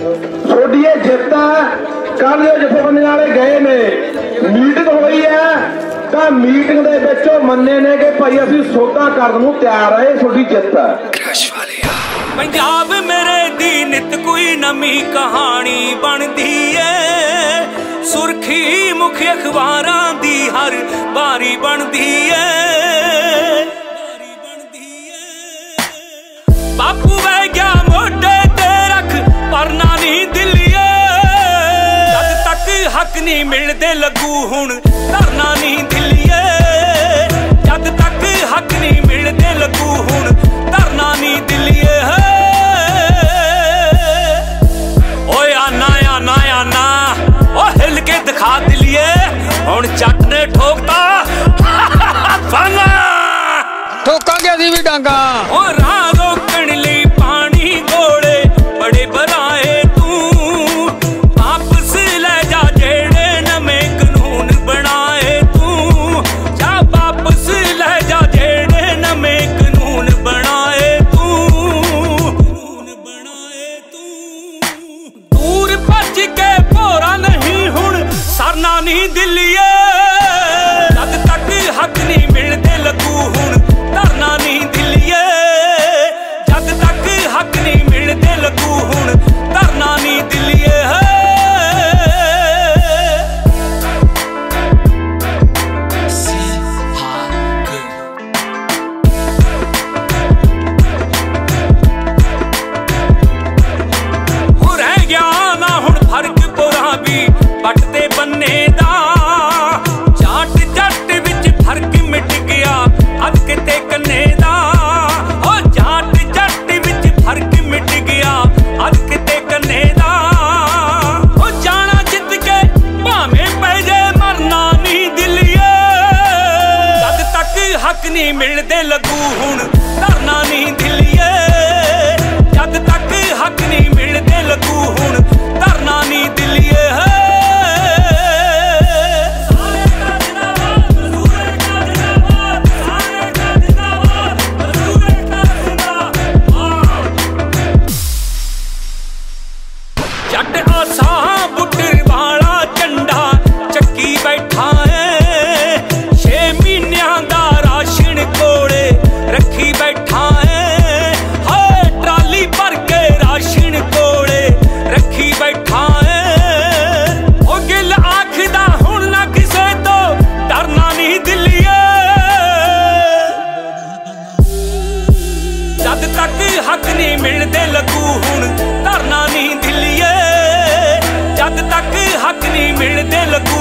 ਤੁਹਾਡੀ ਇਹ ਜਿੱਤ ਹੈ। ਕੱਲ ਜੋ ਜਥੇਬੰਦੀਆਂ ਵਾਲੇ ਗਏ ਨੇ ਮੀਟਿੰਗ ਹੋਈ ਹੈ ਤਾਂ ਮੀਟਿੰਗ ਦੇ ਵਿੱਚ ਉਹ ਮੰਨੇ ਨੇ ਕਿ ਭਾਈ ਅਸੀਂ ਸੌਦਾ ਕਰਨ ਨੂੰ ਤਿਆਰ ਆ। ਇਹ ਤੁਹਾਡੀ ਜਿੱਤ ਹੈ। ਪੰਜਾਬ ਮੇਰੇ ਦੀ ਨਿਤ ਕੋਈ ਨਵੀਂ ਕਹਾਣੀ ਬਣਦੀ ਏ, ਸੁਰਖੀ ਮੁੱਖ ਅਖਬਾਰਾਂ ਦੀ ਹਰ ਵਾਰੀ ਬਣਦੀ ਏ। ਬਾਪੂ ਵਹਿ ਗਿਆ ਮੋਢੇ ਤੇ ਰੱਖ ਪਰਨਾ ਨੀ ਦਿੱਲੀਏ, ਜਦ ਤੱਕ ਹੱਕ ਨਹੀਂ ਮਿਲਦੇ ਲੱਗੂ ਹੁਣ ਧਰਨਾ ਨੀ ਦਿੱਲੀਏ, ਜਦ ਤੱਕ ਹੱਕ ਨਹੀਂ ਮਿਲਦੇ ਲੱਗੂ ਹੁਣ ਧਰਨਾ ਨੀ ਦਿੱਲੀਏ। ਓਏ ਆਨਾ ਆਨਾ ਆਨਾ ਓ ਹਿੱਲ ਕੇ ਦਿਖਾ ਦਿੱਲੀਏ, ਹੁਣ ਜੱਟ ਨੇ ਠੋਕਤਾ ਫਾਨਾ ਠੋਕਾਂਗੇ ਅਸੀਂ ਵੀ ਡਾਂਗਾ। ਓ ਰਾਹ ਰੋਕਣ ਲਈ ਪਾਣੀ ਗੋਲੇ ਬੜੇ ਬਰਾਏ ਤੂੰ, ਵਾਪਸ ਲੈ ਜਾ ਜਿਹੜੇ ਨਵੇਂ ਕਾਨੂੰਨ ਬਣਾਏ ਤੂੰ, ਜਾ ਵਾਪਸ ਲੈ ਜਾ ਜਿਹੜੇ ਨਵੇਂ ਕਾਨੂੰਨ ਬਣਾਏ ਤੂੰ, ਦੂਰ ਭੱਜ ਕੇ ਭੋਰਾ ਨਹੀਂ ਹੁਣ ਸਰਨਾ ਨਹੀਂ ਦਿੱਲੀਏ, ਜਦ ਤੱਕ ਹੱਕ ਨਹੀਂ ਮਿਲਦੇ ਲੱਗੂ ਹੁਣ ਧਰਨਾ ਨਹੀਂ ਦਿੱਲੀਏ, ਜਦ ਤੱਕ ਹੱਕ ਨਹੀਂ ਮਿਲਦੇ ਲੱਗੂ ਹੁਣ ਧਰਨਾ ਨਹੀਂ ਦਿੱਲੀਏ। ਹੋ ਰਹਿ ਗਿਆ ਨਾ ਹੁਣ ਫਰਕ ਪੁਰਾ ਵੀ ਪੱਟ ਤੇ ਬੰਨੇ ਦਾ, ਜਾਟ ਜੱਟ ਵਿੱਚ ਫਰਕ ਮਿਟ ਗਿਆ ਅੱਜ ਕਿਤੇ ਕੰਨੇ ਦਾ, ਓ ਜਾਟ ਜੱਟ ਵਿੱਚ ਫਰਕ ਮਿਟ ਗਿਆ ਅੱਜ ਕਿਤੇ ਕੰਨੇ ਦਾ, ਓ ਜਾਣਾ ਜਿੱਤ ਕੇ ਭਾਵੇਂ ਪੈ ਜੇ ਮਰਨਾ ਨਹੀਂ ਦਿੱਲੀਏ, ਜਦ ਤੱਕ ਹੱਕ ਨਹੀਂ ਮਿਲਦੇ ਲੱਗੂ ਹੁਣ ਧਰਨਾ ਨਹੀਂ ਦਿੱਲੀਏ, ਜਦ ਤੱਕ ਹੱਕ ਨਹੀਂ ਮਿਲਦੇ ਲੱਗੂ ਹੁਣ ਧਰਨਾ ਨਹੀਂ ਦਿੱਲੀਏ। ਜੱਟ ਆਸਾਂ ਬੁੱਟਰ ਵਾਲਾ ਝੰਡਾ ਚੱਕੀ ਬੈਠਾ ਏ, 6 ਮਹੀਨਿਆਂ ਦਾ ਰਾਸ਼ਨ ਕੋਲੇ ਰੱਖੀ ਬੈਠਾ ਏ, ਹਾਏ ਟਰਾਲੀ ਭਰ ਕੇ ਰਾਸ਼ਨ ਕੋਲੇ ਰੱਖੀ ਬੈਠਾ ਏ, ਉਹ ਗਿੱਲ ਆਖਦਾ ਹੁਣ ਨਾ ਕਿਸੇ ਤੋਂ ਡਰਨਾ ਨਹੀਂ ਦਿੱਲੀਏ, ਜਦ ਤੱਕ ਹੱਕ ਨਹੀਂ ਮਿਲਦੇ ਲੱਗੂ ਹੁਣ ਧਰਨਾ ਨਹੀਂ ਦਿੱਲੀਏ, ਜਦ ਤੱਕ ਹੱਕ ਨਹੀਂ ਮਿਲਦੇ ਲੱਗੂ